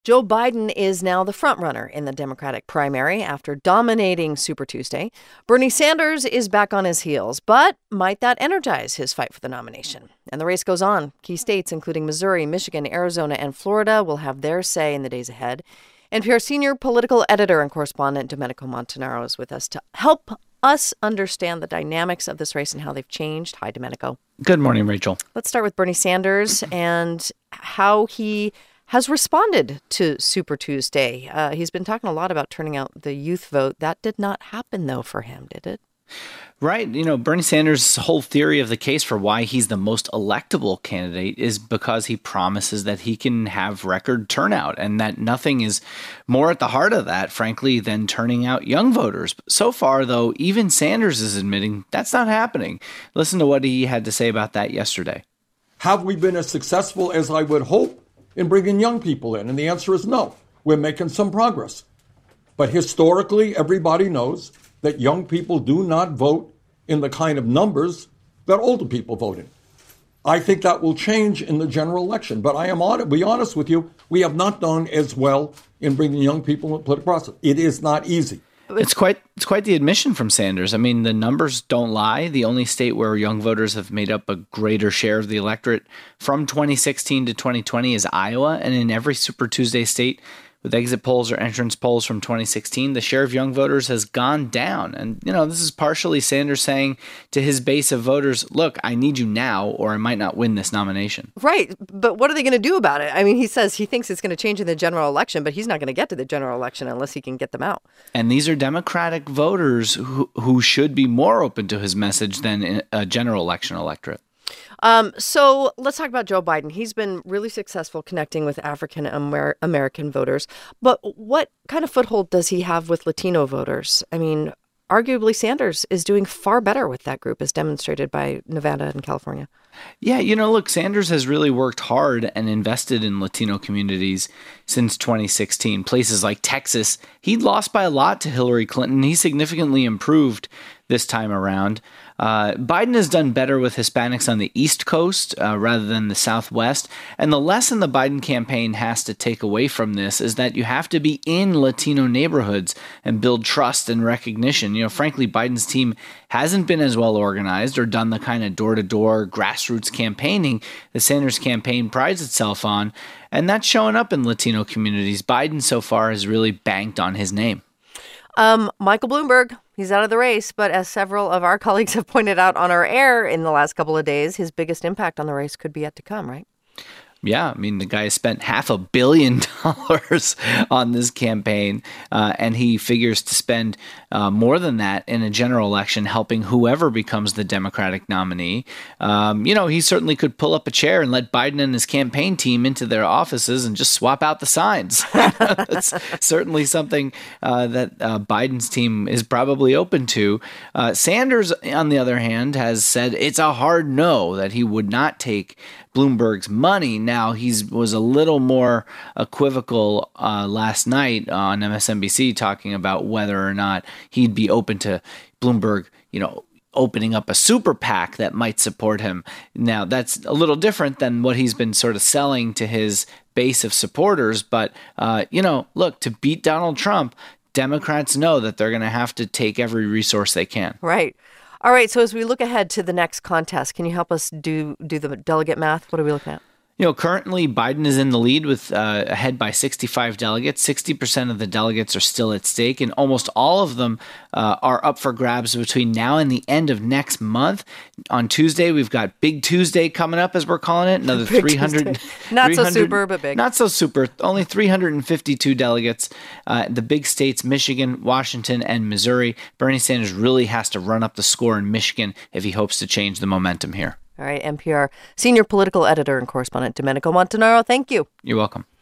Joe Biden is now the frontrunner in the Democratic primary after dominating Super Tuesday. Bernie Sanders is back on his heels, but might that energize his fight for the nomination? And the race goes on. Key states, including Missouri, Michigan, Arizona, and Florida, will have their say in the days ahead. NPR senior political editor and correspondent Domenico Montanaro is with us to help us understand the dynamics of this race and how they've changed. Hi, Domenico. Good morning, Rachel. Let's start with Bernie Sanders and how he has responded to Super Tuesday. He's been talking a lot about turning out the youth vote. That did not happen, though, for him, did it? Right. Bernie Sanders' whole theory of the case for why he's the most electable candidate is because he promises that he can have record turnout and that nothing is more at the heart of that, frankly, than turning out young voters. So far, though, even Sanders is admitting that's not happening. Listen to what he had to say about that yesterday. Have we been as successful as I would hope in bringing young people in? And the answer is no. We're making some progress. But historically, everybody knows that young people do not vote in the kind of numbers that older people vote in. I think that will change in the general election. But I am to be honest with you, we have not done as well in bringing young people into the political process. It is not easy. It's quite the admission from Sanders. I mean, the numbers don't lie. The only state where young voters have made up a greater share of the electorate from 2016 to 2020 is Iowa. And in every Super Tuesday state with exit polls or entrance polls from 2016, the share of young voters has gone down. And, this is partially Sanders saying to his base of voters, look, I need you now or I might not win this nomination. Right. But what are they going to do about it? I mean, he says he thinks it's going to change in the general election, but he's not going to get to the general election unless he can get them out. And these are Democratic voters who should be more open to his message than a general election electorate. So let's talk about Joe Biden. He's been really successful connecting with African American voters. But what kind of foothold does he have with Latino voters? I mean, arguably Sanders is doing far better with that group, as demonstrated by Nevada and California. Yeah, look, Sanders has really worked hard and invested in Latino communities since 2016. Places like Texas, he'd lost by a lot to Hillary Clinton. He significantly improved this time around. Biden has done better with Hispanics on the East Coast rather than the Southwest. And the lesson the Biden campaign has to take away from this is that you have to be in Latino neighborhoods and build trust and recognition. Frankly, Biden's team hasn't been as well organized or done the kind of door-to-door grassroots campaigning the Sanders campaign prides itself on. And that's showing up in Latino communities. Biden so far has really banked on his name. Michael Bloomberg, he's out of the race, but as several of our colleagues have pointed out on our air in the last couple of days, his biggest impact on the race could be yet to come, right? Yeah, I mean, the guy spent $500 million on this campaign, and he figures to spend more than that in a general election helping whoever becomes the Democratic nominee. He certainly could pull up a chair and let Biden and his campaign team into their offices and just swap out the signs. That's certainly something that Biden's team is probably open to. Sanders, on the other hand, has said it's a hard no, that he would not take Bloomberg's money. Now, he was a little more equivocal last night on MSNBC talking about whether or not he'd be open to Bloomberg, opening up a super PAC that might support him. Now, that's a little different than what he's been sort of selling to his base of supporters. But, look, to beat Donald Trump, Democrats know that they're going to have to take every resource they can. Right. All right. So as we look ahead to the next contest, can you help us do the delegate math? What are we looking at? Currently Biden is in the lead with ahead by 65 delegates. 60% of the delegates are still at stake, and almost all of them are up for grabs between now and the end of next month. On Tuesday, we've got Big Tuesday coming up, as we're calling it. Another 300. Not so super, but big. Not so super. Only 352 delegates. The big states, Michigan, Washington, and Missouri. Bernie Sanders really has to run up the score in Michigan if he hopes to change the momentum here. All right, NPR senior political editor and correspondent Domenico Montanaro, thank you. You're welcome.